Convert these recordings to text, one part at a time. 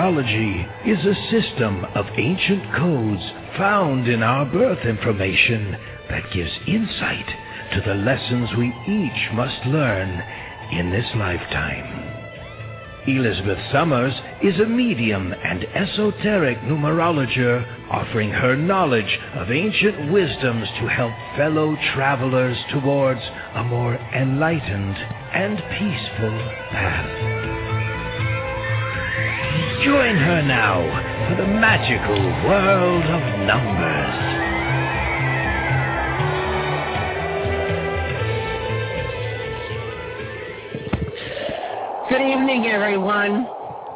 numerology is a system of ancient codes found in our birth information that gives insight to the lessons we each must learn in this lifetime. Elizabeth Summers is a medium and esoteric numerologist offering her knowledge of ancient wisdoms to help fellow travelers towards a more enlightened and peaceful path. Join her now for the magical world of numbers. Good evening, everyone.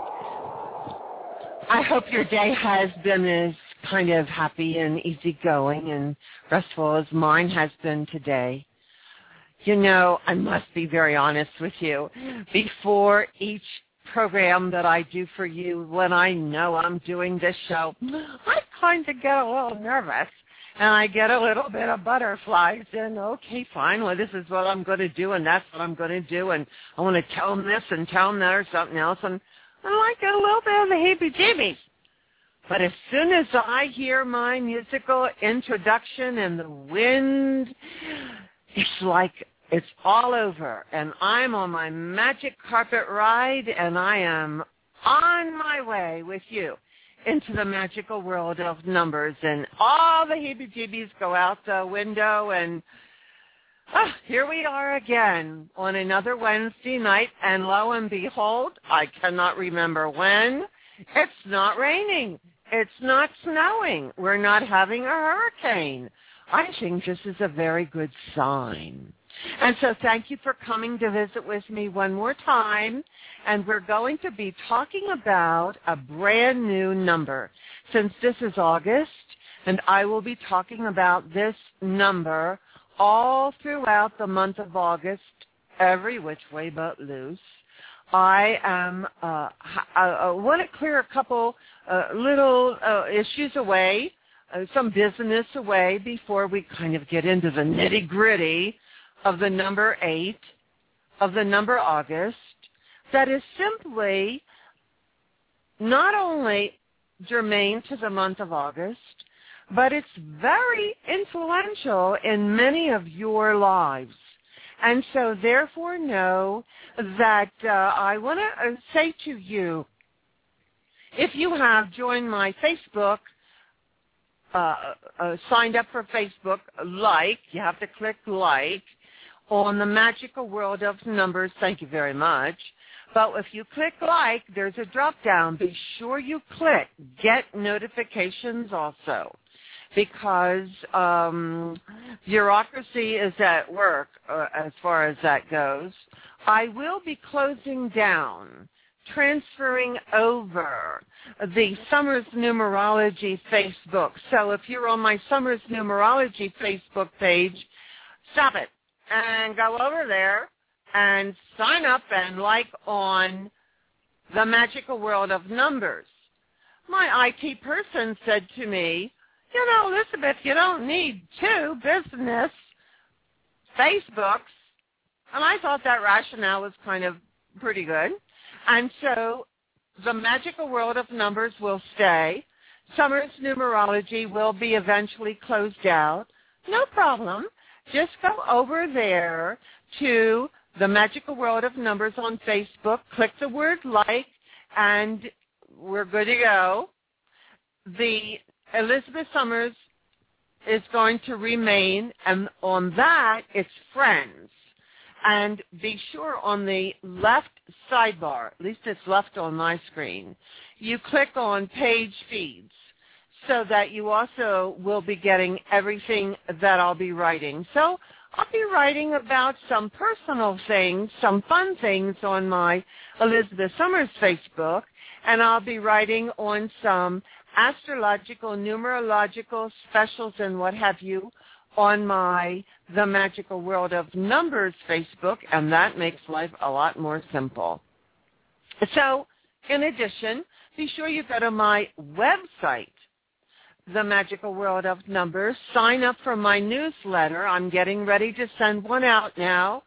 I hope your day has been as kind of happy and easygoing and restful as mine has been today. You know, I must be very honest with you. Before each program that I do for you, when I know I'm doing this show, I kind of get a little nervous. And I get a little bit of butterflies, and okay, fine, well, this is what I'm going to do, and that's what I'm going to do, and I want to tell them this and tell them that or something else, and I get a little bit of the heebie-jeebies. But as soon as I hear my musical introduction and the wind, it's like it's all over, and I'm on my magic carpet ride, and I am on my way with you into the magical world of numbers, and all the heebie-jeebies go out the window, and here we are again on another Wednesday night, and lo and behold, I cannot remember when, it's not raining, it's not snowing, we're not having a hurricane. I think this is a very good sign. And so thank you for coming to visit with me one more time. And we're going to be talking about a brand new number. Since this is August, and I will be talking about this number all throughout the month of August, every which way but loose. I want to clear a couple little issues away, some business away before we kind of get into the nitty-gritty of the number 8, of the number August, that is simply not only germane to the month of August, but it's very influential in many of your lives. And so therefore know that I want to say to you, if you have joined my Facebook, signed up for Facebook, you have to click like, on the magical world of numbers, thank you very much. But if you click like, there's a drop-down. Be sure you click get notifications also, because bureaucracy is at work as far as that goes. I will be closing down, transferring over the Summers Numerology Facebook. So if you're on my Summers Numerology Facebook page, stop it and go over there and sign up and like on the magical world of numbers. My IT person said to me, you know, Elizabeth, you don't need 2 business Facebooks. And I thought that rationale was kind of pretty good. And so the magical world of numbers will stay. Summers Numerology will be eventually closed out. No problem. Just go over there to the magical world of numbers on Facebook, click the word like, and we're good to go. The Elizabeth Summers is going to remain, and on that, it's friends. And be sure on the left sidebar, at least it's left on my screen, you click on page feeds, so that you also will be getting everything that I'll be writing. So I'll be writing about some personal things, some fun things on my Elizabeth Summers Facebook, and I'll be writing on some astrological, numerological specials and what have you on my The Magical World of Numbers Facebook, and that makes life a lot more simple. So, in addition, be sure you go to my website, The Magical World of Numbers. Sign up for my newsletter. I'm getting ready to send one out now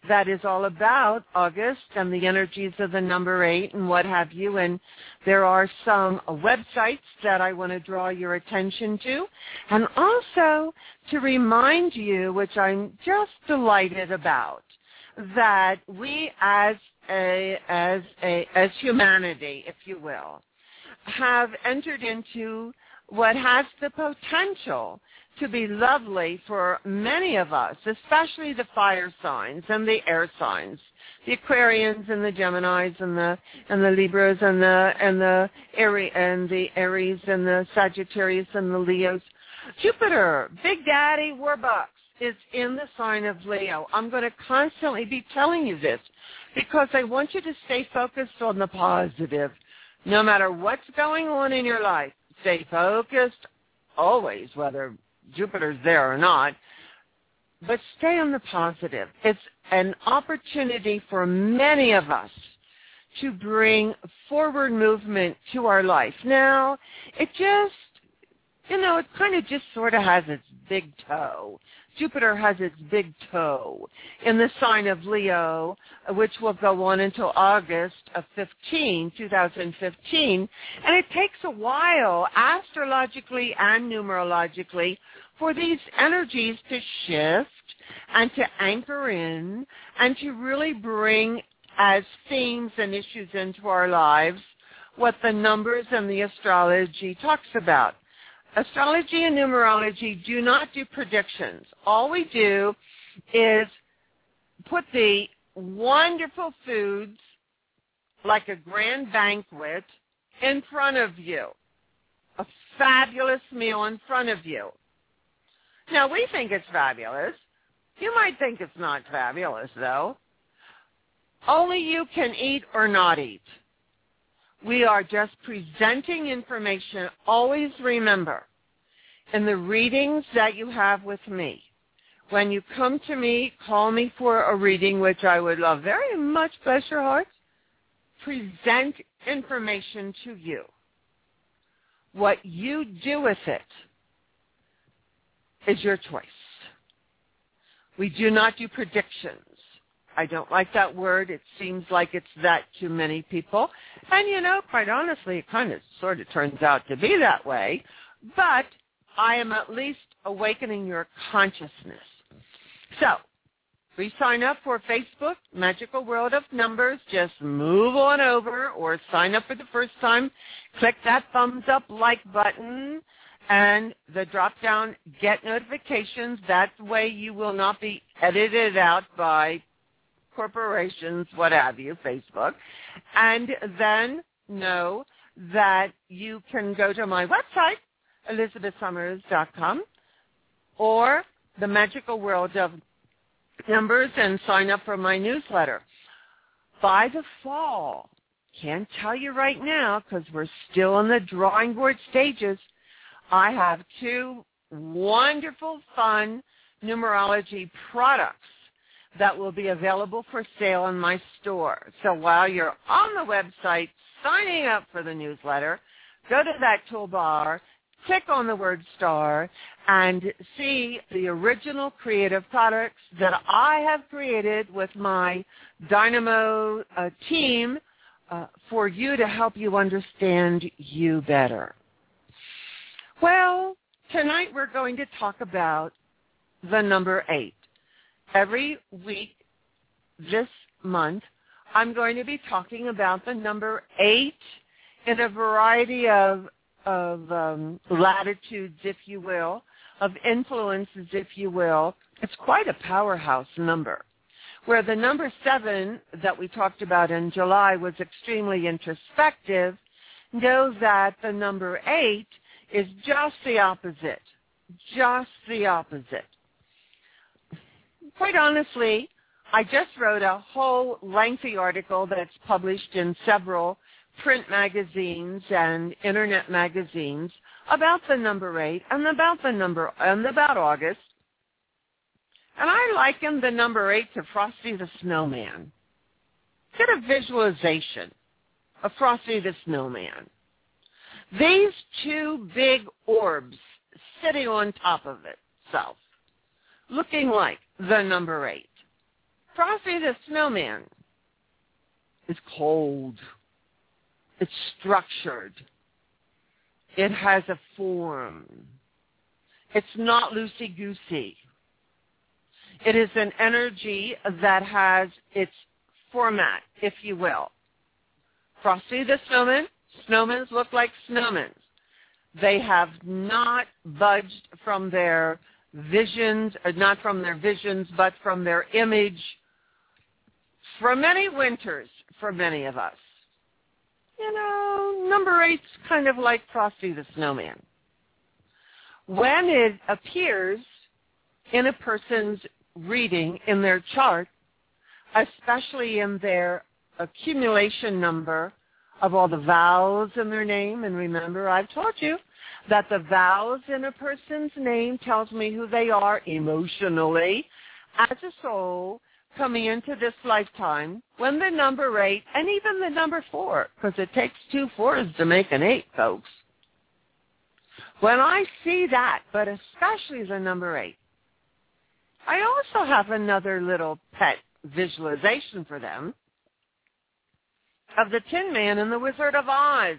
that is all about August and the energies of the number 8 and what have you. And there are some websites that I want to draw your attention to. And also to remind you, which I'm just delighted about, that we as humanity, if you will, have entered into what has the potential to be lovely for many of us, especially the fire signs and the air signs, the Aquarians and the Geminis and the Libras and the Aries and the Sagittarius and the Leos. Jupiter, Big Daddy Warbucks, is in the sign of Leo. I'm going to constantly be telling you this because I want you to stay focused on the positive. No matter what's going on in your life, stay focused always, whether Jupiter's there or not, but stay on the positive. It's an opportunity for many of us to bring forward movement to our life. Now, it just, it kind of just sort of has its big toe. Jupiter has its big toe in the sign of Leo, which will go on until August of 2015. And it takes a while, astrologically and numerologically, for these energies to shift and to anchor in and to really bring as themes and issues into our lives what the numbers and the astrology talks about. Astrology and numerology do not do predictions. All we do is put the wonderful foods, like a grand banquet, in front of you. A fabulous meal in front of you. Now, we think it's fabulous. You might think it's not fabulous, though. Only you can eat or not eat. We are just presenting information. Always remember, in the readings that you have with me, when you come to me, call me for a reading, which I would love very much, bless your heart, present information to you. What you do with it is your choice. We do not do predictions. I don't like that word. It seems like it's that to many people. And, quite honestly, it kind of sort of turns out to be that way. But I am at least awakening your consciousness. So, re-sign up for Facebook, Magical World of Numbers. Just move on over or sign up for the first time. Click that thumbs up like button and the drop-down Get Notifications. That way you will not be edited out by corporations, what have you, Facebook. And then know that you can go to my website, ElizabethSummers.com, or the Magical World of Numbers, and sign up for my newsletter. By the fall, can't tell you right now because we're still in the drawing board stages, I have 2 wonderful, fun numerology products that will be available for sale in my store. So while you're on the website signing up for the newsletter, go to that toolbar, click on the word star, and see the original creative products that I have created with my Dynamo team for you to help you understand you better. Well, tonight we're going to talk about the number 8. Every week this month, I'm going to be talking about the number 8 in a variety of latitudes, if you will, of influences, if you will. It's quite a powerhouse number. Where the number 7 that we talked about in July was extremely introspective, know that the number 8 is just the opposite. Just the opposite. Quite honestly, I just wrote a whole lengthy article that's published in several print magazines and internet magazines about the number 8 and about August. And I liken the number 8 to Frosty the Snowman. Get a visualization of Frosty the Snowman. These 2 big orbs sitting on top of itself, looking like the number 8. Frosty the Snowman is cold. It's structured. It has a form. It's not loosey-goosey. It is an energy that has its format, if you will. Frosty the Snowman, snowmen look like snowmen. They have not budged from their visions, not from their visions, but from their image for many winters for many of us. You know, number 8's kind of like Frosty the Snowman. When it appears in a person's reading, in their chart, especially in their accumulation number of all the vowels in their name, and remember, I've taught you that the vowels in a person's name tells me who they are emotionally as a soul coming into this lifetime, when the number 8, and even the number 4, because it takes 2 4s to make an 8, folks. When I see that, but especially the number 8, I also have another little pet visualization for them of the Tin Man and the Wizard of Oz,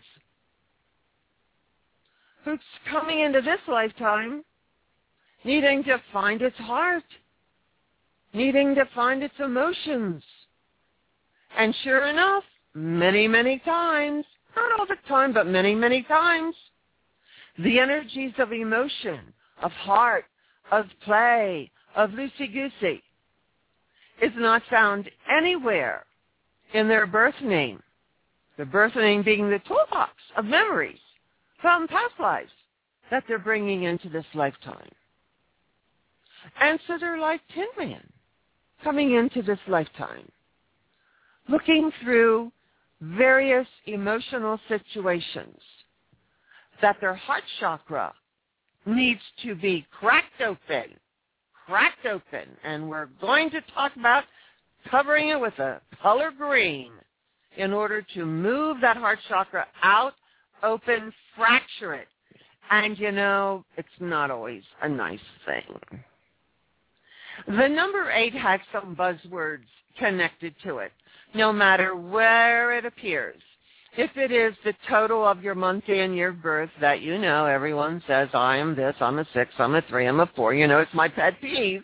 who's coming into this lifetime needing to find its heart, needing to find its emotions. And sure enough, many, many times, not all the time, but many, many times, the energies of emotion, of heart, of play, of loosey-goosey is not found anywhere in their birth name. The birth name being the toolbox of memories from past lives that they're bringing into this lifetime. And so they're like Tin Man coming into this lifetime, looking through various emotional situations that their heart chakra needs to be cracked open, and we're going to talk about covering it with a color green in order to move that heart chakra out, open, fracture it. And, you know, it's not always a nice thing. The number 8 has some buzzwords connected to it, no matter where it appears. If it is the total of your month and year of birth that you know, everyone says, I am this, I'm a 6, I'm a 3, I'm a 4. You know, it's my pet peeve.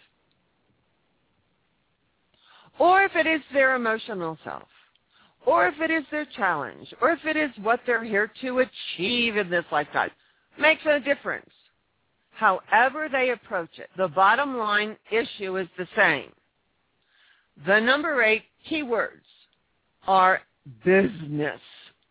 Or if it is their emotional self, or if it is their challenge, or if it is what they're here to achieve in this lifetime, makes no difference. However they approach it, the bottom line issue is the same. The number 8 keywords are business,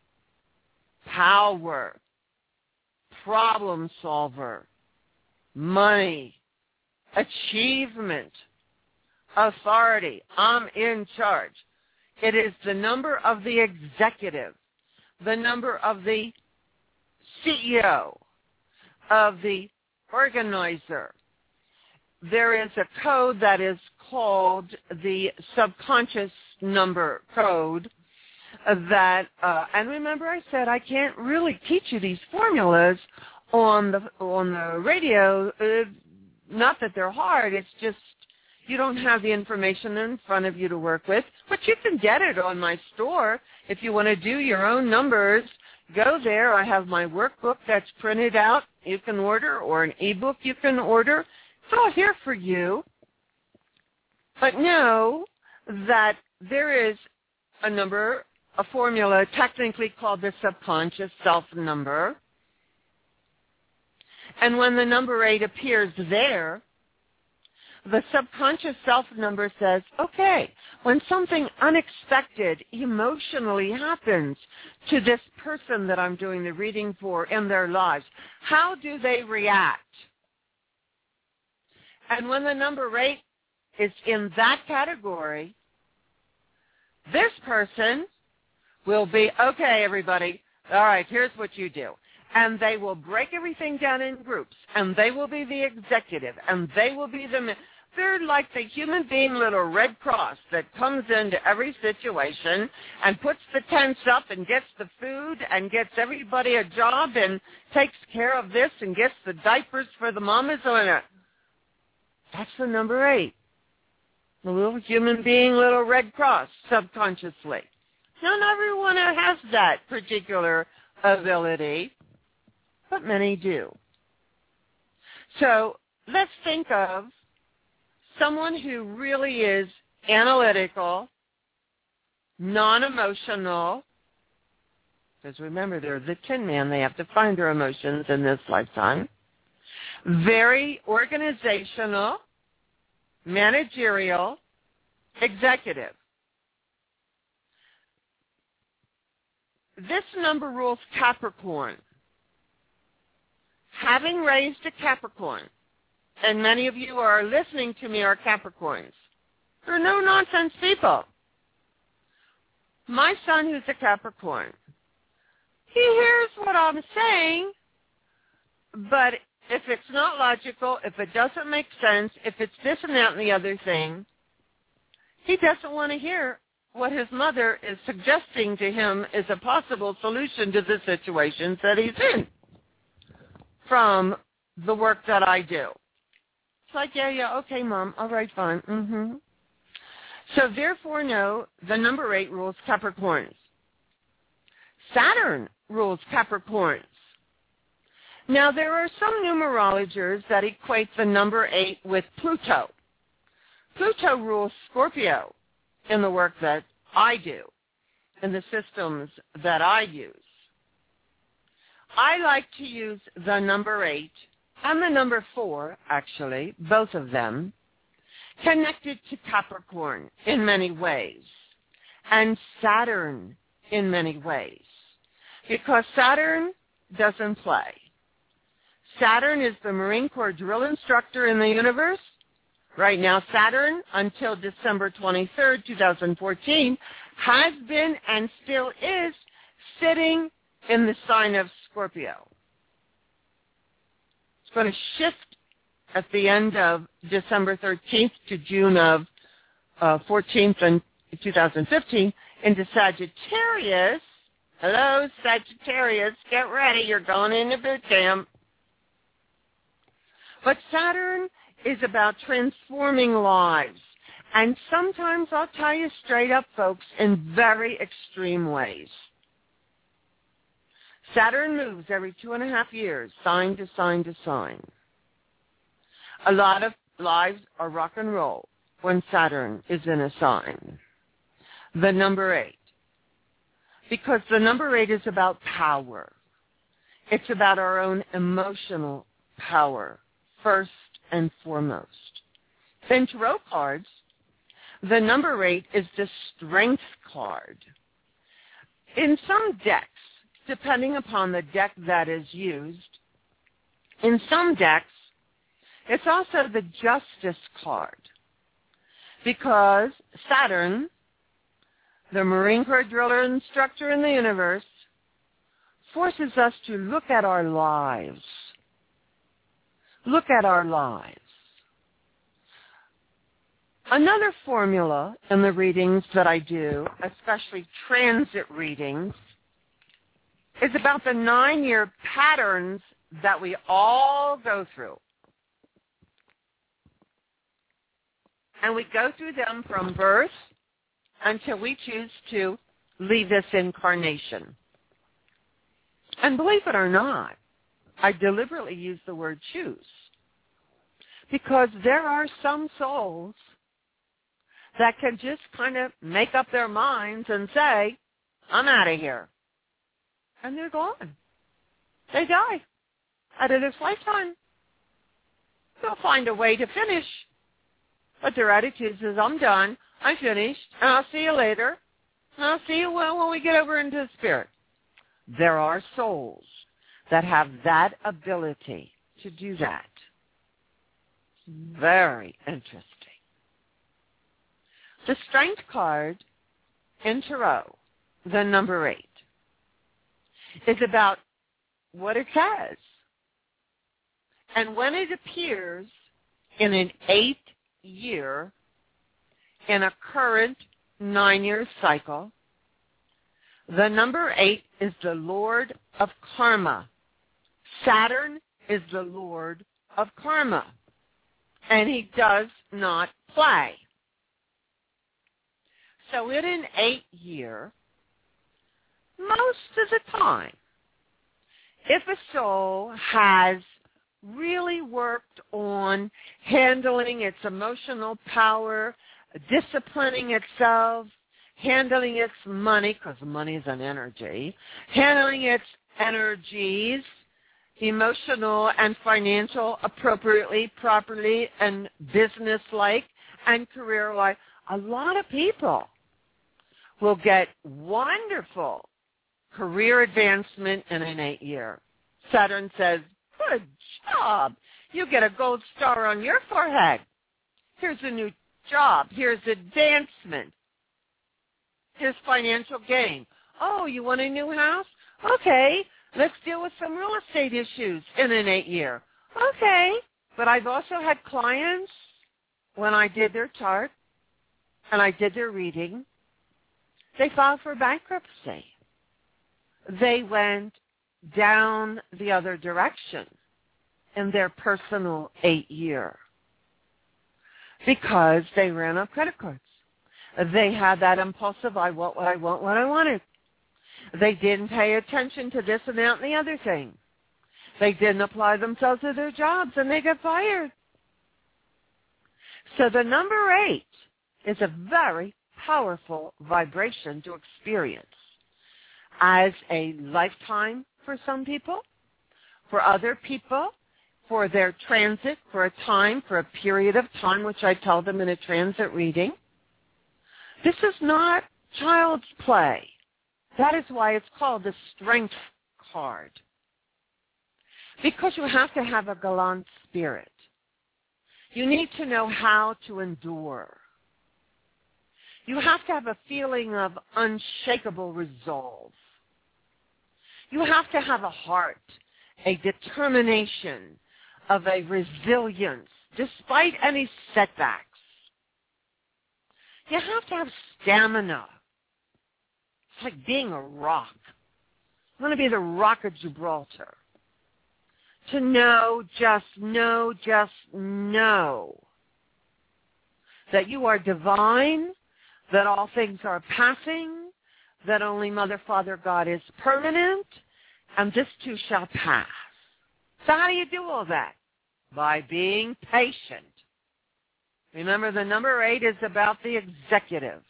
power, problem solver, money, achievement, authority. I'm in charge. It is the number of the executive, the number of the CEO, of the organizer. There is a code that is called the subconscious number code that, and remember I said I can't really teach you these formulas on the radio. Not that they're hard, it's just you don't have the information in front of you to work with, but you can get it on my store. If you want to do your own numbers, go there. I have my workbook that's printed out you can order, or an ebook you can order. It's all here for you. But know that there is a number, a formula technically called the subconscious self number. And when the number 8 appears there, the subconscious self number says, okay, when something unexpected emotionally happens to this person that I'm doing the reading for in their lives, how do they react? And when the number 8 is in that category, this person will be, okay, everybody, all right, here's what you do. And they will break everything down in groups, and they will be the executive, and they will be they're like the human being little Red Cross that comes into every situation and puts the tents up and gets the food and gets everybody a job and takes care of this and gets the diapers for the mamas. That's the number 8. A little human being, little Red Cross, subconsciously. Not everyone has that particular ability, but many do. So let's think of someone who really is analytical, non-emotional, because remember, they're the Tin Man. They have to find their emotions in this lifetime. Very organizational, managerial, executive. This number rules Capricorn. Having raised a Capricorn, and many of you are listening to me are Capricorns. They're no-nonsense people. My son, who's a Capricorn, he hears what I'm saying, but if it's not logical, if it doesn't make sense, if it's this and that and the other thing, he doesn't want to hear what his mother is suggesting to him is a possible solution to the situations that he's in from the work that I do. It's like, yeah, okay, Mom, all right, fine. Mm-hmm. So therefore, no, the number 8 rules Capricorns. Saturn rules Capricorns. Now, there are some numerologists that equate the number 8 with Pluto. Pluto rules Scorpio in the work that I do, in the systems that I use. I like to use the number 8 and the number 4, actually, both of them, connected to Capricorn in many ways, and Saturn in many ways, because Saturn doesn't play. Saturn is the Marine Corps drill instructor in the universe. Right now, Saturn, until December 23rd, 2014, has been and still is sitting in the sign of Scorpio. It's going to shift at the end of December 13th to June of 14th in 2015 into Sagittarius. Hello, Sagittarius, get ready. You're going into boot camp. But Saturn is about transforming lives. And sometimes, I'll tell you straight up, folks, in very extreme ways. Saturn moves every 2.5 years, sign to sign to sign. A lot of lives are rock and roll when Saturn is in a sign. The number 8. Because the number 8 is about power. It's about our own emotional power, first and foremost. In tarot cards, the number 8 is the strength card. In some decks, depending upon the deck that is used, in some decks, it's also the justice card, because Saturn, the Marine Corps driller instructor in the universe, forces us to look at our lives. Look at our lives. Another formula in the readings that I do, especially transit readings, is about the 9-year patterns that we all go through. And we go through them from birth until we choose to leave this incarnation. And believe it or not, I deliberately use the word choose, because there are some souls that can just kind of make up their minds and say, I'm out of here. And they're gone. They die out of this lifetime. They'll find a way to finish. But their attitude is, I'm done, I'm finished, and I'll see you later, and I'll see you when we get over into the spirit. There are souls that have that ability to do that. Very interesting. The strength card in tarot, the number 8, is about what it says. And when it appears in an 8th year in a current 9-year cycle, the number 8 is the Lord of Karma. Saturn is the Lord of Karma, and he does not play. So in an 8-year, most of the time, if a soul has really worked on handling its emotional power, disciplining itself, handling its money, because money is an energy, handling its energies, emotional and financial, appropriately, properly, and business-like, and career-like, a lot of people will get wonderful career advancement in an 8-year. Saturn says, good job. You get a gold star on your forehead. Here's a new job. Here's advancement. Here's financial gain. Oh, you want a new house? Okay, let's deal with some real estate issues in an 8-year. Okay, but I've also had clients, when I did their chart and I did their reading, they filed for bankruptcy. They went down the other direction in their personal 8-year because they ran up credit cards. They had that impulsive, I want what I want, what I wanted. They didn't pay attention to this and that and the other thing. They didn't apply themselves to their jobs, and they got fired. So the number 8 is a very powerful vibration to experience as a lifetime for some people, for other people, for their transit, for a time, for a period of time, which I tell them in a transit reading. This is not child's play. That is why it's called the Strength card. Because you have to have a gallant spirit. You need to know how to endure. You have to have a feeling of unshakable resolve. You have to have a heart, a determination, of a resilience, despite any setbacks. You have to have stamina. It's like being a rock. You want to be the rock of Gibraltar. To know, just know that you are divine, that all things are passing, that only Mother, Father, God is permanent, and this too shall pass. So how do you do all that? By being patient. Remember, the number 8 is about the executive.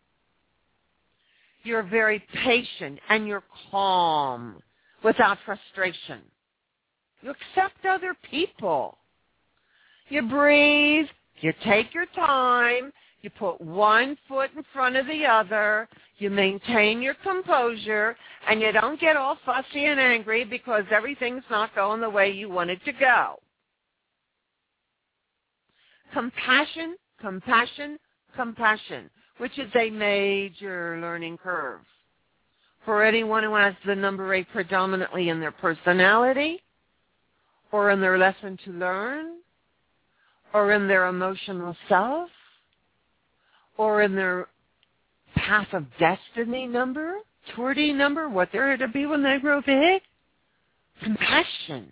You're very patient and you're calm without frustration. You accept other people. You breathe. You take your time. You put one foot in front of the other. You maintain your composure. And you don't get all fussy and angry because everything's not going the way you want it to go. Compassion, compassion, compassion, which is a major learning curve for anyone who has the number 8 predominantly in their personality, or in their lesson to learn, or in their emotional self, or in their path of destiny number, 2D number, what they're to be when they grow big. Compassion.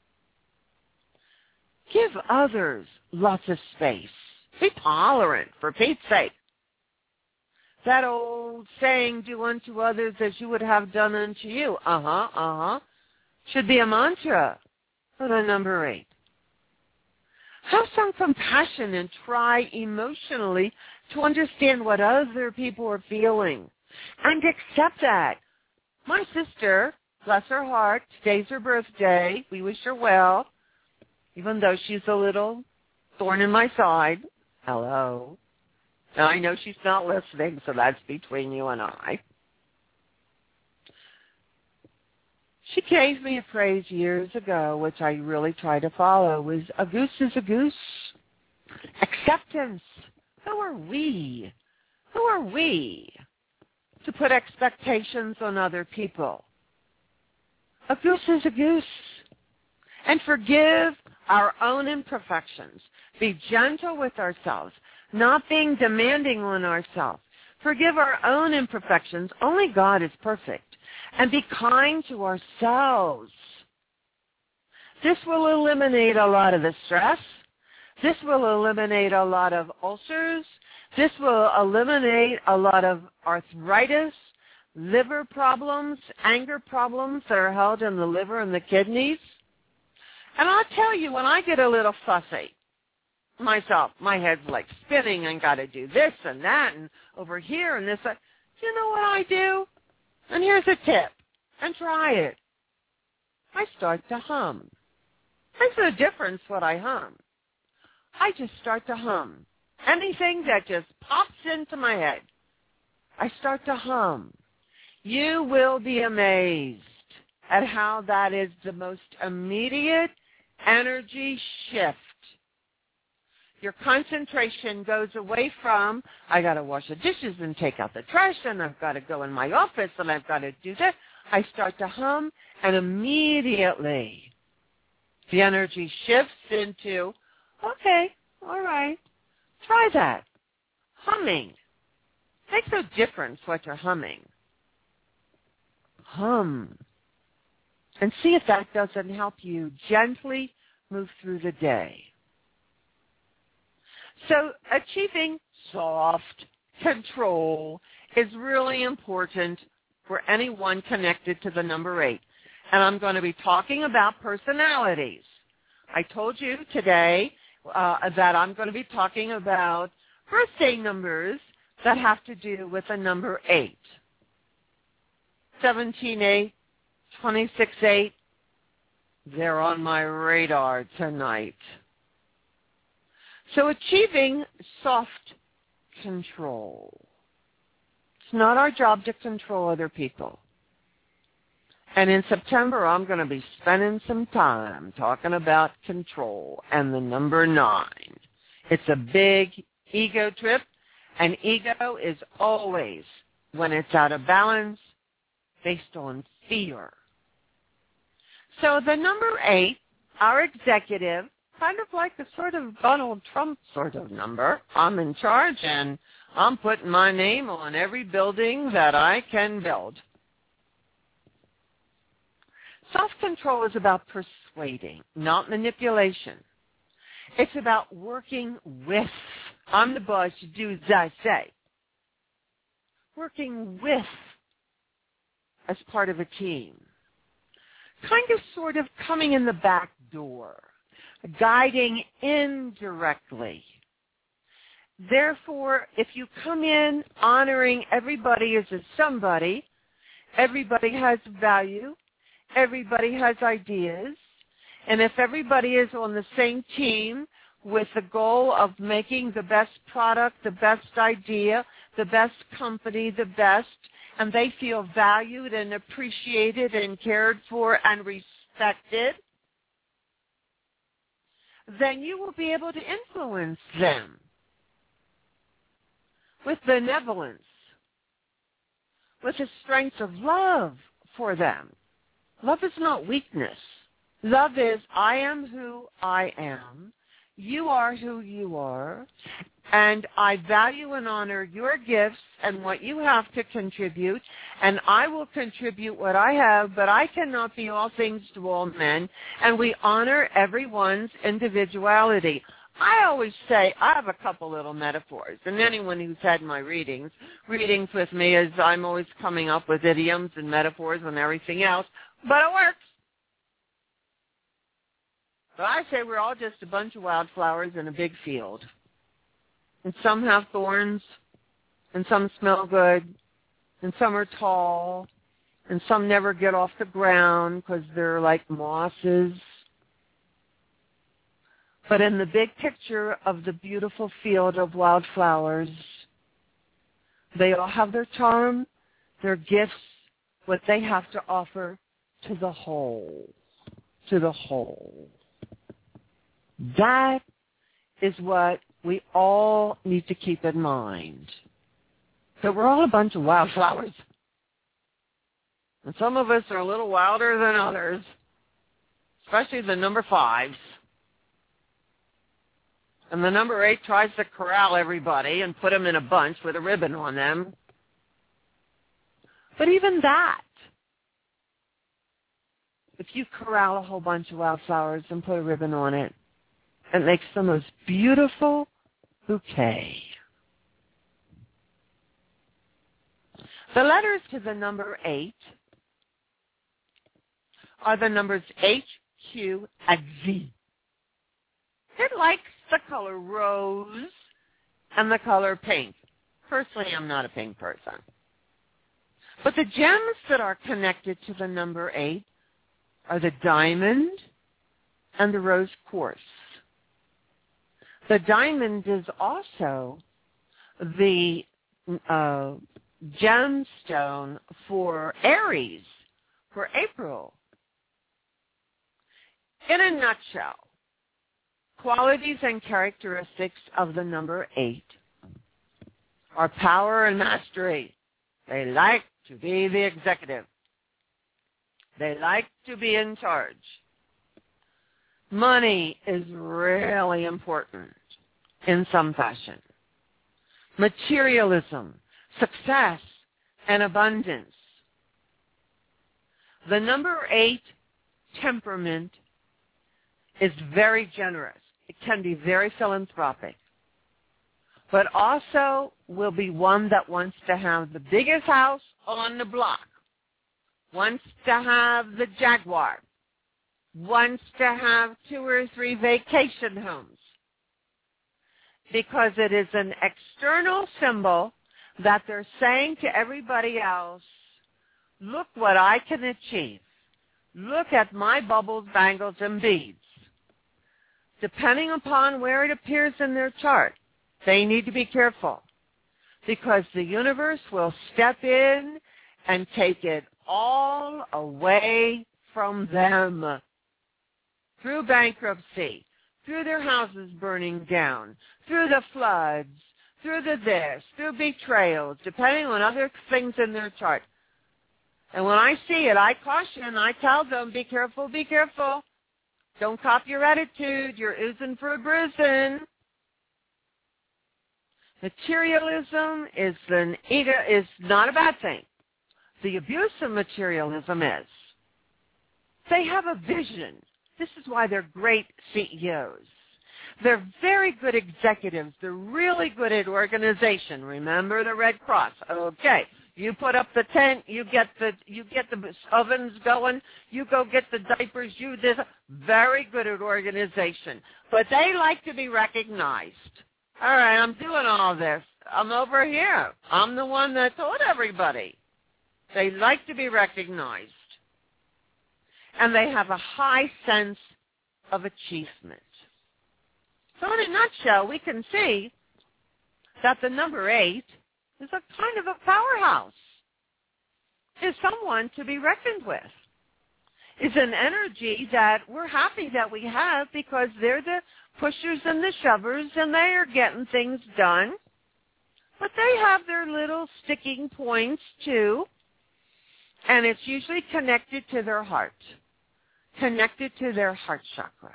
Give others lots of space. Be tolerant, for Pete's sake. That old saying, do unto others as you would have done unto you. Should be a mantra for the number 8. Have some compassion and try emotionally to understand what other people are feeling and accept that. My sister, bless her heart, today's her birthday. We wish her well, even though she's a little thorn in my side. Hello. Now, I know she's not listening, so that's between you and I. She gave me a phrase years ago, which I really try to follow, was a goose is a goose. Acceptance. Who are we? Who are we to put expectations on other people? A goose is a goose. And forgive our own imperfections. Be gentle with ourselves, not being demanding on ourselves. Forgive our own imperfections. Only God is perfect. And be kind to ourselves. This will eliminate a lot of the stress. This will eliminate a lot of ulcers. This will eliminate a lot of arthritis, liver problems, anger problems that are held in the liver and the kidneys. And I'll tell you, when I get a little fussy myself, my head's like spinning and got to do this and that and over here and this. You know what I do? And here's a tip. And try it. I start to hum. Makes no difference what I hum. I just start to hum. Anything that just pops into my head, I start to hum. You will be amazed at how that is the most immediate energy shift. Your concentration goes away from, I got to wash the dishes and take out the trash, and I've got to go in my office, and I've got to do this. I start to hum, and immediately the energy shifts into, okay, all right, try that. Humming. Makes no difference what you're humming. Hum. And see if that doesn't help you gently move through the day. So achieving soft control is really important for anyone connected to the number 8. And I'm going to be talking about personalities. I told you today that I'm going to be talking about birthday numbers that have to do with the number 8. 17-8, 26-8, they're on my radar tonight. So achieving soft control. It's not our job to control other people. And in September, I'm going to be spending some time talking about control and the number 9. It's a big ego trip, and ego is always, when it's out of balance, based on fear. So the number 8, our executive, kind of like the sort of Donald Trump sort of number. I'm in charge, and I'm putting my name on every building that I can build. Self-control is about persuading, not manipulation. It's about working with. I'm the boss, you do as I say. Working with as part of a team. Kind of sort of coming in the back door. Guiding indirectly. Therefore, if you come in honoring everybody as a somebody, everybody has value, everybody has ideas, and if everybody is on the same team with the goal of making the best product, the best idea, the best company, the best, and they feel valued and appreciated and cared for and respected, then you will be able to influence them with benevolence, with a strength of love for them. Love is not weakness. Love is, I am who I am, you are who you are, and I value and honor your gifts and what you have to contribute, and I will contribute what I have, but I cannot be all things to all men, and we honor everyone's individuality. I always say, I have a couple little metaphors, and anyone who's had my readings with me is I'm always coming up with idioms and metaphors and everything else, but it works. But I say we're all just a bunch of wildflowers in a big field. And some have thorns, and some smell good, and some are tall, and some never get off the ground because they're like mosses. But in the big picture of the beautiful field of wildflowers, they all have their charm, their gifts, what they have to offer to the whole. To the whole. That is what we all need to keep in mind. So we're all a bunch of wildflowers. And some of us are a little wilder than others, especially the number 5s. And the number 8 tries to corral everybody and put them in a bunch with a ribbon on them. But even that, if you corral a whole bunch of wildflowers and put a ribbon on it, it makes the most beautiful bouquet. The letters to the number 8 are the numbers H, Q, and Z. It likes the color rose and the color pink. Personally, I'm not a pink person. But the gems that are connected to the number 8 are the diamond and the rose quartz. The diamond is also the gemstone for Aries, for April. In a nutshell, qualities and characteristics of the number 8 are power and mastery. They like to be the executive. They like to be in charge. Money is really important in some fashion. Materialism, success, and abundance. The number 8 temperament is very generous. It can be very philanthropic, but also will be one that wants to have the biggest house on the block, wants to have the Jaguar, wants to have 2 or 3 vacation homes, because it is an external symbol that they're saying to everybody else, look what I can achieve. Look at my bubbles, bangles, and beads. Depending upon where it appears in their chart, they need to be careful, because the universe will step in and take it all away from them through bankruptcy, through their houses burning down, through the floods, through the this, through betrayals, depending on other things in their chart. And when I see it, I caution, I tell them, be careful, be careful. Don't copy your attitude. You're oozing for a bruising. Materialism is not a bad thing. The abuse of materialism is they have a vision. This is why they're great CEOs. They're very good executives. They're really good at organization. Remember the Red Cross. Okay. You put up the tent, you get the ovens going, you go get the diapers, very good at organization. But they like to be recognized. All right, I'm doing all this. I'm over here. I'm the one that told everybody. They like to be recognized. And they have a high sense of achievement. So in a nutshell, we can see that the number 8 is a kind of a powerhouse, is someone to be reckoned with, is an energy that we're happy that we have, because they're the pushers and the shovers, and they are getting things done. But they have their little sticking points too, and it's usually connected to their heart, connected to their heart chakra.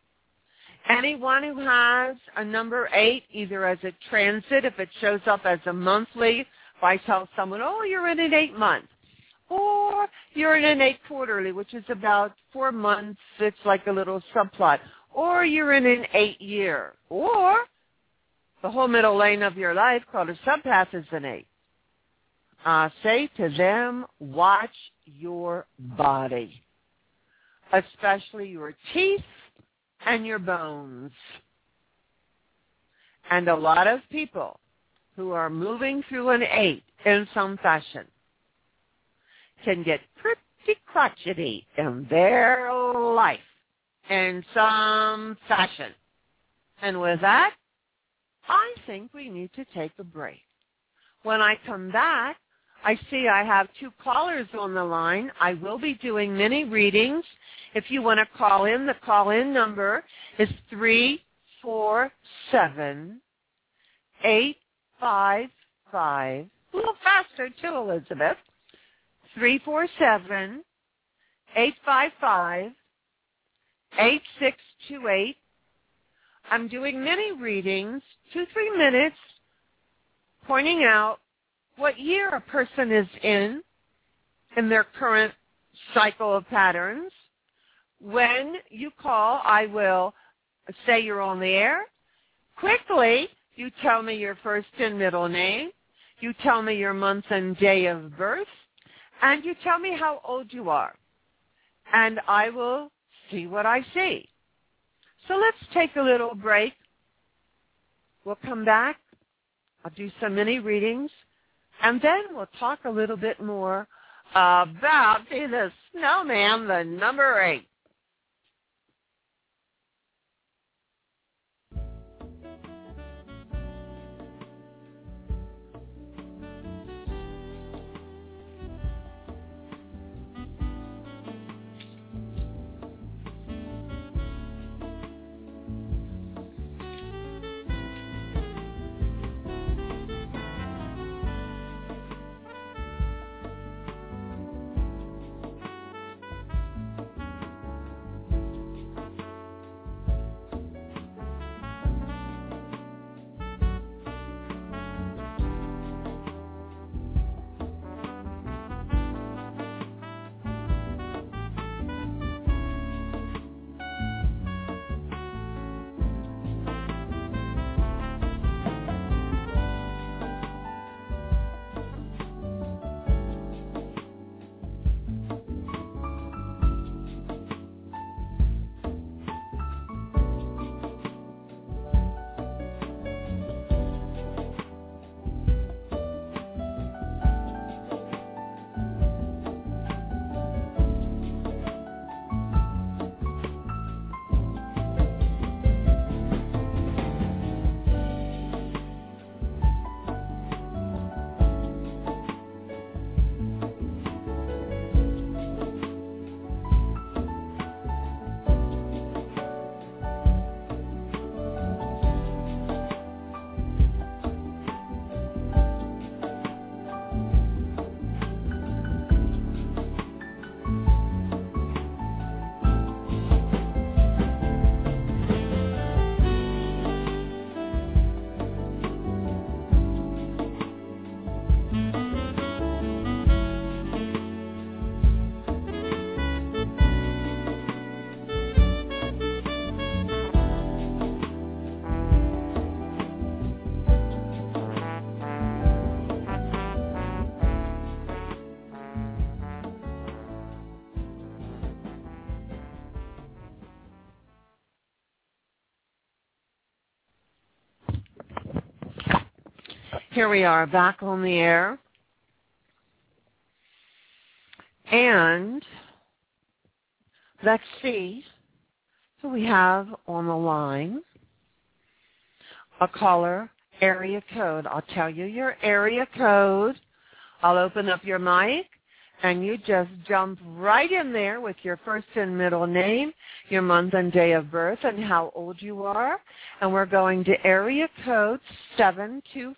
Anyone who has a number 8, either as a transit, if it shows up as a monthly, if I tell someone, oh, you're in an 8 month, or you're in an 8 quarterly, which is about 4 months, it's like a little subplot, or you're in an 8 year, or the whole middle lane of your life called a subpath is an 8. Say to them, watch your body, especially your teeth and your bones. And a lot of people who are moving through an 8 in some fashion can get pretty crotchety in their life in some fashion. And with that, I think we need to take a break. When I come back, I see I have 2 callers on the line. I will be doing mini readings. If you want to call in, the call-in number is 347-855. A little faster, too, Elizabeth. 347-855-8628. I'm doing mini readings, 2-3 minutes, pointing out what year a person is in their current cycle of patterns. When you call, I will say you're on the air. Quickly, you tell me your first and middle name. You tell me your month and day of birth, and you tell me how old you are. And I will see what I see. So let's take a little break. We'll come back. I'll do some mini readings. And then we'll talk a little bit more about the snowman, the number 8. Here we are back on the air. And let's see who we have on the line. A caller, area code. I'll tell you your area code. I'll open up your mic, and you just jump right in there with your first and middle name, your month and day of birth, and how old you are. And we're going to area code 724.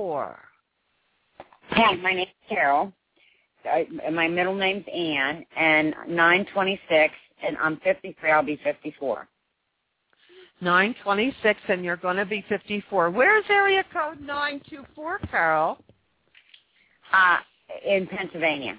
Hi, my name's Carol. My middle name's Ann, and 926, and I'm 53. I'll be 54. 926, and you're going to be 54. Where's area code 924, Carol? In Pennsylvania.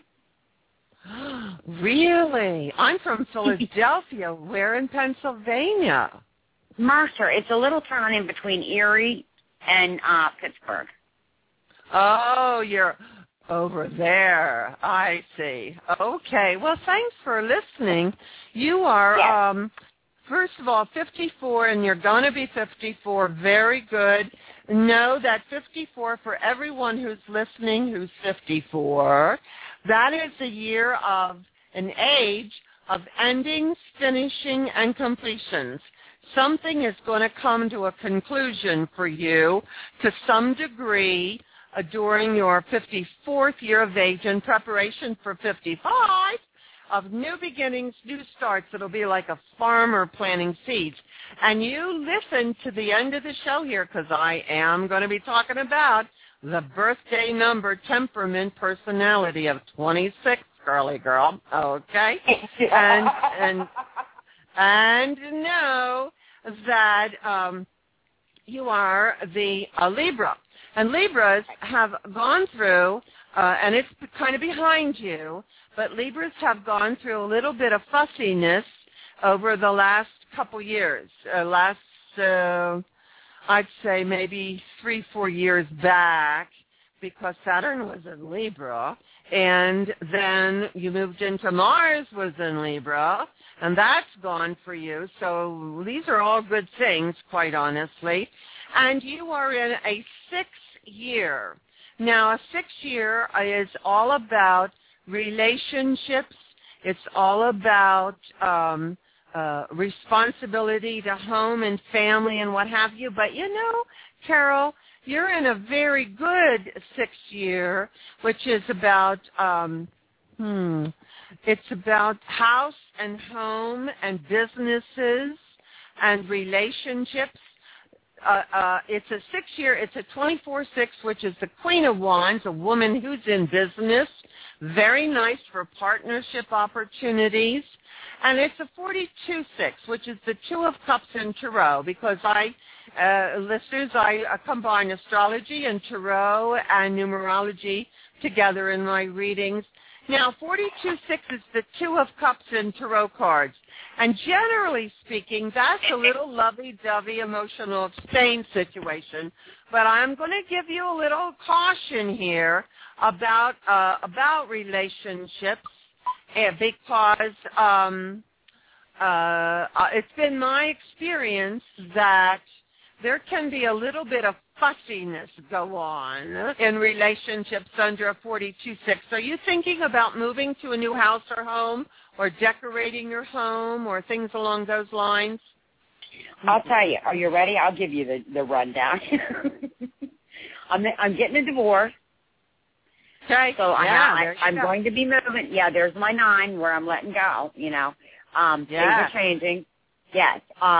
Really? I'm from Philadelphia. Where in Pennsylvania? Mercer. It's a little town in between Erie and Pittsburgh. Oh, you're over there. I see. Okay. Well, thanks for listening. You are, yes. First of all, 54, and you're going to be 54. Very good. Know that 54, for everyone who's listening who's 54, that is a year of an age of endings, finishing, and completions. Something is going to come to a conclusion for you to some degree during your 54th year of age in preparation for 55 of new beginnings, new starts. It'll be like a farmer planting seeds. And you listen to the end of the show here, because I am going to be talking about the birthday number, temperament, personality of 26, girly girl. Okay? and know that you are the Libra. And Libras have gone through, and it's kind of behind you, but Libras have gone through a little bit of fussiness over the last couple years. I'd say maybe 3-4 years back, because Saturn was in Libra, and then you moved into Mars was in Libra, and that's gone for you. So these are all good things, quite honestly. And you are in a 6-year. Now, a 6-year is all about relationships. It's all about responsibility to home and family and what have you. But, you know, Carol, you're in a very good 6th year, which is about, it's about house and home and businesses and relationships. It's a 6-year, it's a 24-6, which is the Queen of Wands, a woman who's in business. Very nice for partnership opportunities. And it's a 42-6, which is the 2 of Cups in Tarot, because listeners, I combine astrology and Tarot and numerology together in my readings. Now, 42-6 is the 2 of Cups in Tarot cards. And generally speaking, that's a little lovey-dovey emotional exchange situation. But I'm going to give you a little caution here about relationships, because it's been my experience that there can be a little bit of fussiness go on in relationships under a 42-6. Are you thinking about moving to a new house or home, or decorating your home, or things along those lines? I'll tell you. Are you ready? I'll give you the rundown. I'm getting a divorce. Okay. So yeah, I'm going to be moving. Yeah, there's my 9 where I'm letting go, you know. Things are changing. Yes.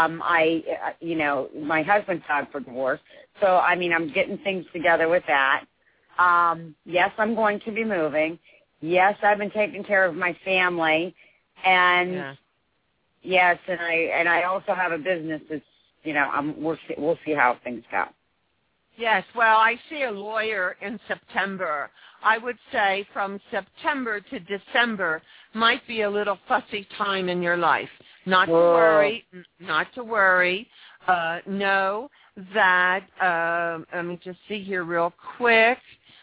My husband filed for divorce. So, I mean, I'm getting things together with that. Yes, I'm going to be moving. Yes, I've been taking care of my family. And yes, and I also have a business that's, you know, we'll see how things go. Yes, well, I see a lawyer in September. I would say from September to December might be a little fussy time in your life. Not to worry. Know that, let me just see here real quick.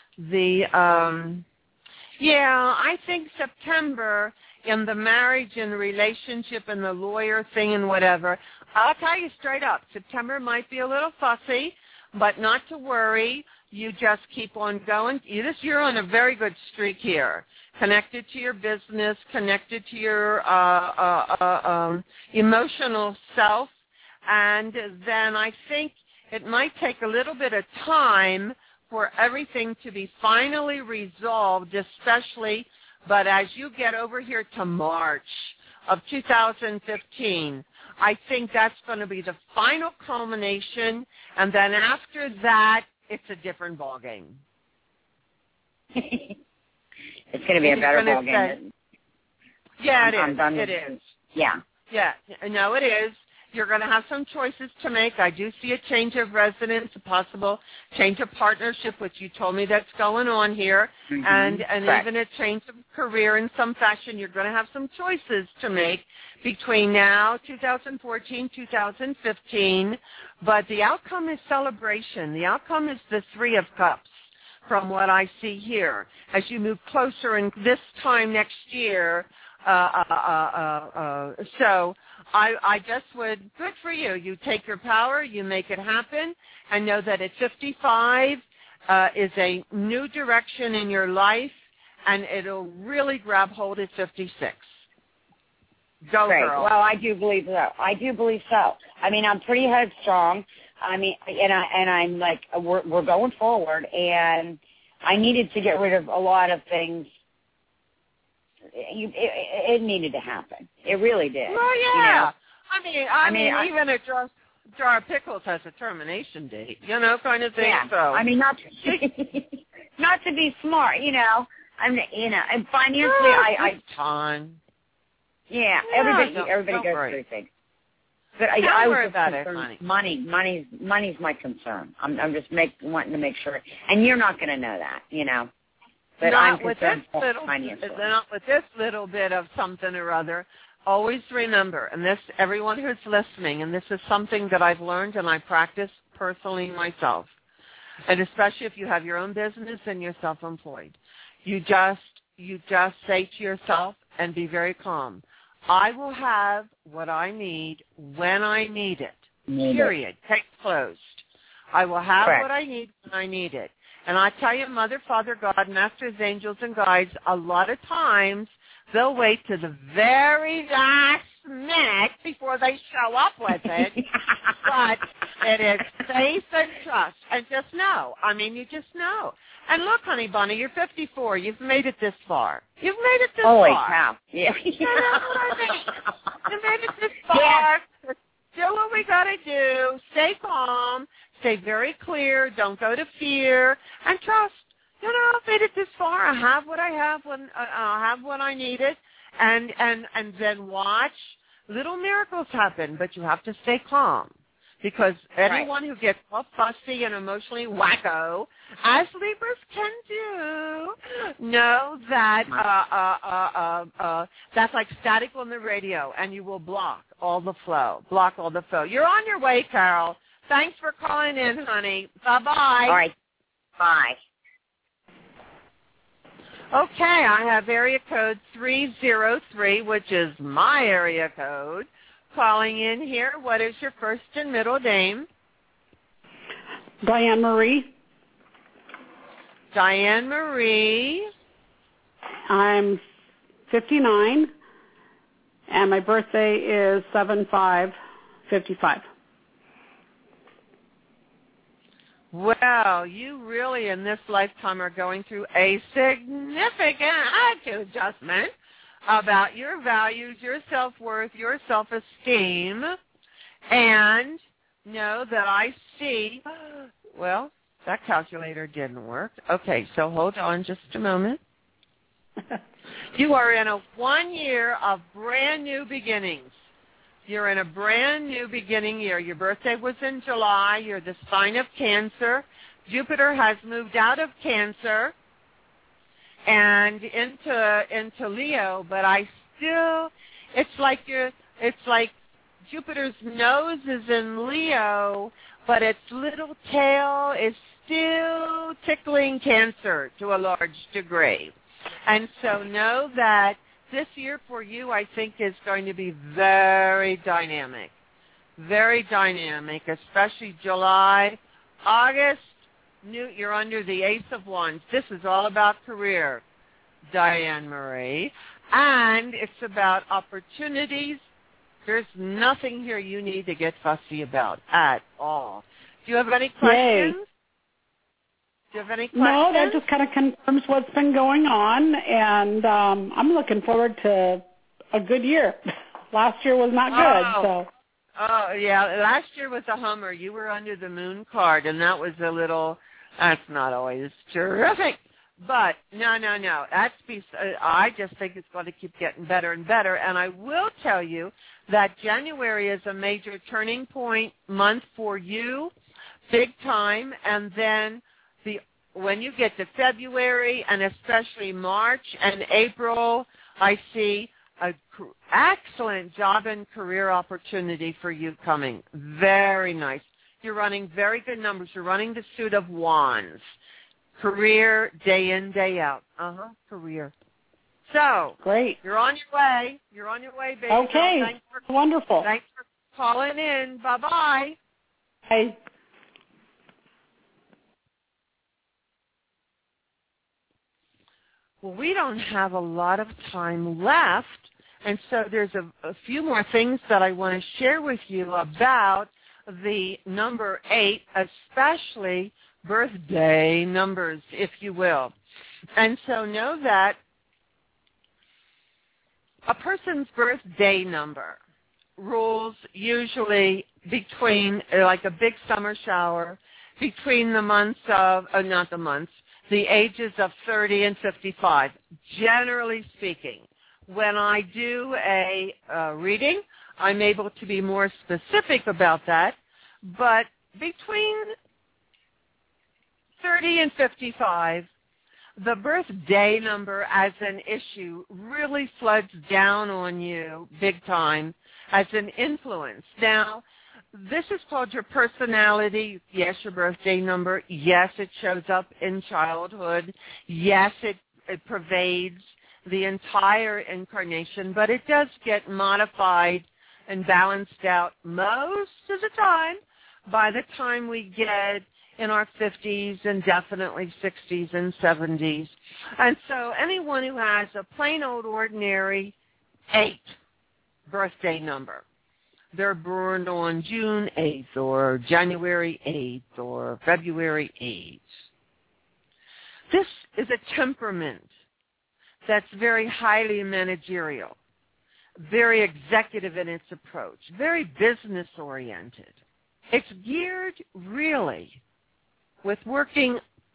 I think September in the marriage and the relationship and the lawyer thing and whatever, I'll tell you straight up, September might be a little fussy, but not to worry. You just keep on going. You're on a very good streak here, connected to your business, connected to your emotional self. And then I think it might take a little bit of time for everything to be finally resolved, especially, but as you get over here to March of 2015, I think that's going to be the final culmination, and then after that, it's a different ballgame. It's going to be a better ballgame. Yeah, it is. Yeah. Yeah, no, it is. You're going to have some choices to make. I do see a change of residence, a possible change of partnership, which you told me that's going on here, and even a change of career in some fashion. You're going to have some choices to make between now, 2014, 2015, but the outcome is celebration. The outcome is the 3 of Cups from what I see here. As you move closer in this time next year, so I just would, good for you. You take your power, you make it happen, and know that at 55 is a new direction in your life, and it'll really grab hold at 56. Go, Great. girl. Well, I do believe so. I mean, I'm pretty headstrong. I mean, and I'm like, we're going forward, and I needed to get rid of a lot of things. It needed to happen. It really did. Well, yeah. You know? I mean, even a jar of pickles has a termination date, kind of thing. Yeah. So. I mean, not to be smart, and financially, time. Yeah, everybody goes through things. But I was concerned. Money's my concern. I'm just wanting to make sure, and you're not going to know that, But I'm concerned financially. Not with this little bit of something or other. Always remember, and everyone who's listening, and this is something that I've learned and I practice personally myself. And especially if you have your own business and you're self-employed. You just say to yourself and be very calm, I will have what I need when I need it. Period. Case closed. I will have what I need when I need it. And I tell you, Mother, Father, God, Masters, Angels, and Guides, a lot of times they'll wait to the very last minute before they show up with it. But it is faith and trust. And just know. I mean, you just know. And look, honey bunny, you're 54. You've made it this far. You've made it this far. Holy cow. Yeah. You know what I mean? You made it this far. Yeah. Do what we got to do. Stay calm. Stay very clear. Don't go to fear. And trust. You know, I've made it this far. I have what I have when I have what I needed. And then watch little miracles happen. But you have to stay calm. Because anyone who gets all fussy and emotionally wacko, as Libras can do, know that that's like static on the radio, and you will block all the flow. You're on your way, Carol. Thanks for calling in, honey. Bye-bye. All right. Bye. Okay, I have area code 303, which is my area code. Calling in here. What is your first and middle name? Diane Marie. Diane Marie. I'm 59, and my birthday is 7/5/55. Well, you really in this lifetime are going through a significant attitude adjustment about your values, your self-worth, your self-esteem, and know that I see, well, that calculator didn't work. Okay, so hold on just a moment. You are in a 1 year of brand new beginnings. You're in a brand new beginning year. Your birthday was in July. You're the sign of Cancer. Jupiter has moved out of Cancer and into Leo, but I still, it's like Jupiter's nose is in Leo, but its little tail is still tickling Cancer to a large degree. And so know that this year for you, I think, is going to be very dynamic, especially July, August. You're under the Ace of Wands. This is all about career, Diane Marie, and it's about opportunities. There's nothing here you need to get fussy about at all. Do you have any questions? Yay. Do you have any questions? No, that just kind of confirms what's been going on, and I'm looking forward to a good year. Last year was not good, so. Oh, yeah, last year was a hummer. You were under the moon card, and that was a little, that's not always terrific. But, no. I just think it's going to keep getting better and better, and I will tell you that January is a major turning point month for you, big time, and then when you get to February and especially March and April, I see an excellent job and career opportunity for you coming. Very nice. You're running very good numbers. You're running the suit of wands. Career, day in, day out. Career. So, great. You're on your way. You're on your way, baby. Okay, wonderful. Thanks for calling in. Bye-bye. Bye. Well, we don't have a lot of time left, and so there's a few more things that I want to share with you about the number 8, especially birthday numbers, if you will. And so know that a person's birthday number rules usually between, like a big summer shower, between the months of, not the months, the ages of 30 and 55, generally speaking. When I do a reading, I'm able to be more specific about that, but between 30 and 55, the birthday number as an issue really floods down on you big time as an influence. Now, this is called your personality. Yes, your birthday number. Yes, it shows up in childhood. Yes, it pervades the entire incarnation, but it does get modified and balanced out most of the time by the time we get in our 50s and definitely 60s and 70s. And so anyone who has a plain old ordinary 8 birthday number, they're born on June 8th or January 8th or February 8th. This is a temperament that's very highly managerial, very executive in its approach, very business-oriented. It's geared really with working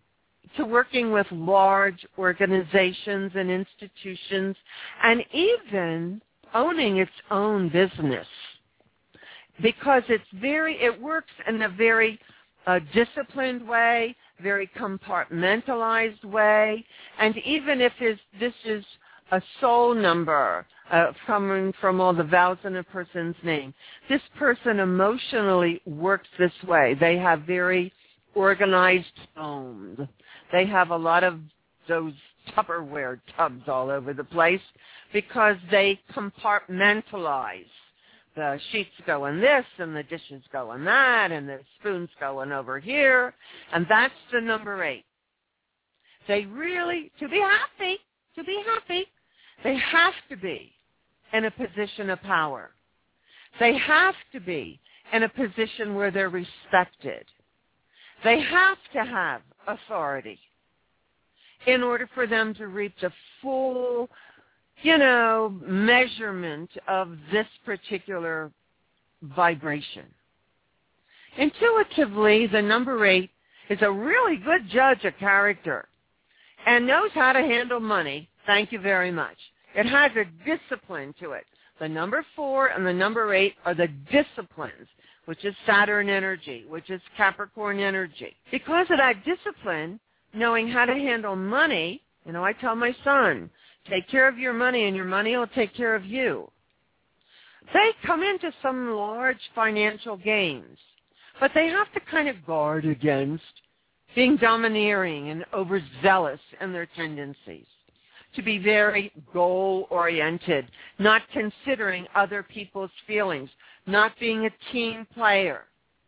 with large organizations and institutions and even owning its own business, because it works in a very disciplined way, very compartmentalized way, and even if this is a soul number coming from all the vowels in a person's name, this person emotionally works this way. They have very organized homes. They have a lot of those Tupperware tubs all over the place because they compartmentalize. The sheets go in this, and the dishes go in that, and the spoons go in over here, and that's the number 8. They really, to be happy, they have to be in a position of power. They have to be in a position where they're respected. They have to have authority in order for them to reap the full, measurement of this particular vibration. Intuitively, the number 8 is a really good judge of character and knows how to handle money. Thank you very much. It has a discipline to it. The number 4 and the number 8 are the disciplines, which is Saturn energy, which is Capricorn energy. Because of that discipline, knowing how to handle money, I tell my son, take care of your money and your money will take care of you. They come into some large financial gains, but they have to kind of guard against being domineering and overzealous in their tendencies, to be very goal-oriented, not considering other people's feelings, not being a team player.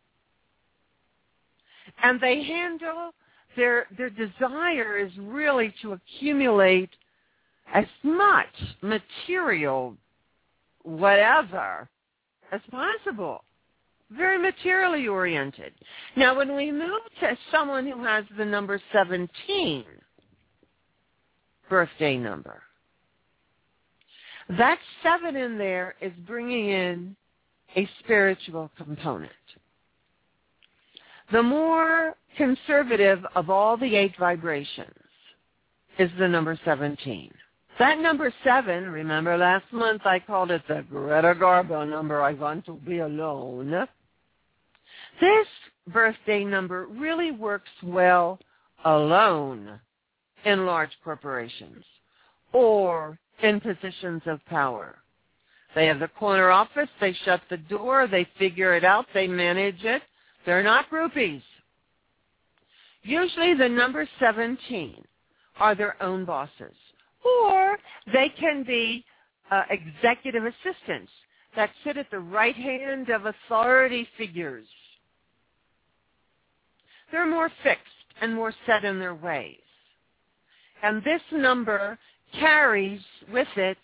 And they handle, their desire is really to accumulate as much material, whatever, as possible. Very materially oriented. Now, when we move to someone who has the number 17 birthday number, that 7 in there is bringing in a spiritual component. The more conservative of all the 8 vibrations is the number 17. That number 7, remember last month I called it the Greta Garbo number, I want to be alone. This birthday number really works well alone in large corporations or in positions of power. They have the corner office, they shut the door, they figure it out, they manage it. They're not groupies. Usually the number 17 are their own bosses, or they can be executive assistants that sit at the right hand of authority figures. They're more fixed and more set in their ways. And this number carries with it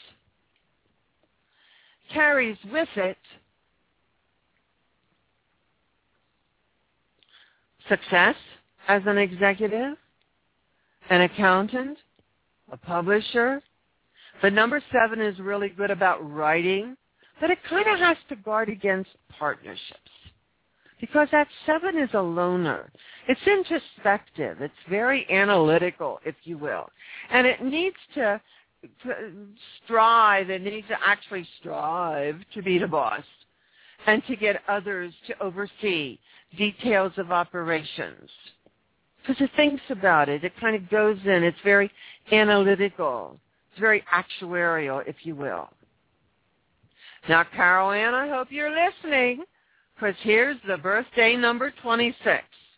success as an executive, an accountant, a publisher. The number 7 is really good about writing, but it kind of has to guard against partnerships. Because that 7 is a loner. It's introspective. It's very analytical, if you will. And it needs to strive, it needs to actually strive to be the boss and to get others to oversee details of operations. Because it thinks about it. It kind of goes in. It's very analytical. It's very actuarial, if you will. Now, Carol Ann, I hope you're listening. Because here's the birthday number 26.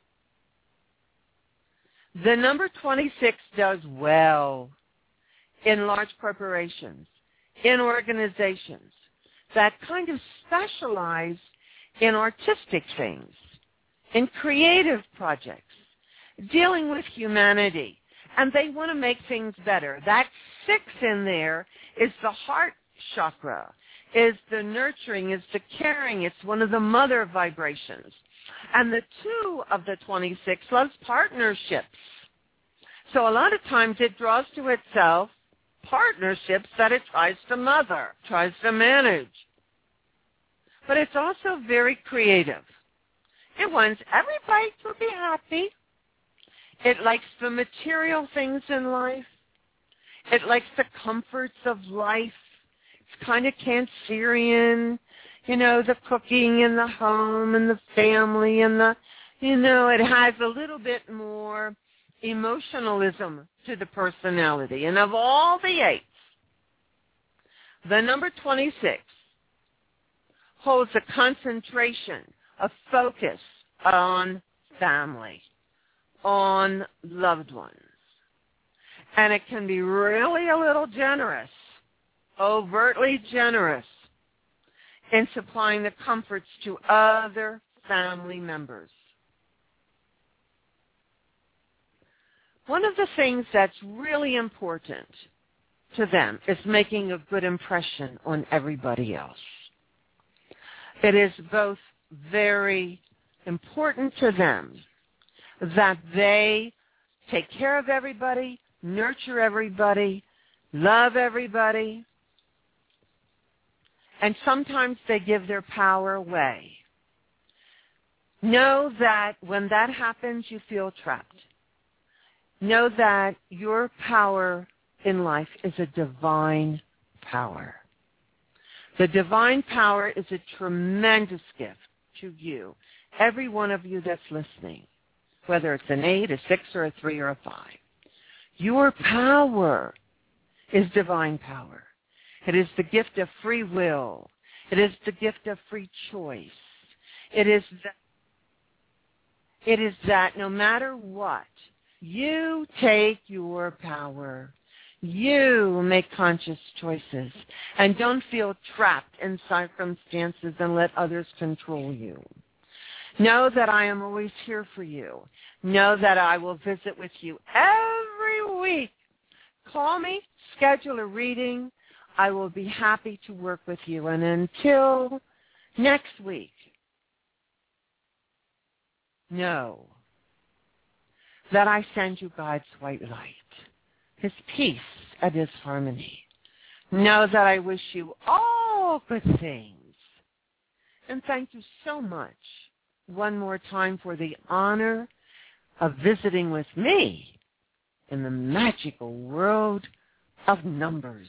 The number 26 does well in large corporations, in organizations that kind of specialize in artistic things, in creative projects, dealing with humanity, and they want to make things better. That 6 in there is the heart chakra, is the nurturing, is the caring. It's one of the mother vibrations. And the 2 of the 26 loves partnerships. So a lot of times it draws to itself partnerships that it tries to mother, tries to manage. But it's also very creative. It wants everybody to be happy. It likes the material things in life. It likes the comforts of life. It's kind of Cancerian, the cooking and the home and the family and it has a little bit more emotionalism to the personality. And of all the 8s, the number 26 holds a concentration, a focus on family, on loved ones. And it can be really a little generous, overtly generous, in supplying the comforts to other family members. One of the things that's really important to them is making a good impression on everybody else. It is both very important to them that they take care of everybody, nurture everybody, love everybody, and sometimes they give their power away. Know that when that happens, you feel trapped. Know that your power in life is a divine power. The divine power is a tremendous gift to you, every one of you that's listening, whether it's an 8, a 6, or a 3, or a 5. Your power is divine power. It is the gift of free will. It is the gift of free choice. It is that no matter what, you take your power. You make conscious choices and don't feel trapped in circumstances and let others control you. Know that I am always here for you. Know that I will visit with you every week. Call me, schedule a reading. I will be happy to work with you. And until next week, know that I send you God's white light, His peace and His harmony. Know that I wish you all good things. And thank you so much one more time for the honor of visiting with me in the magical world of numbers.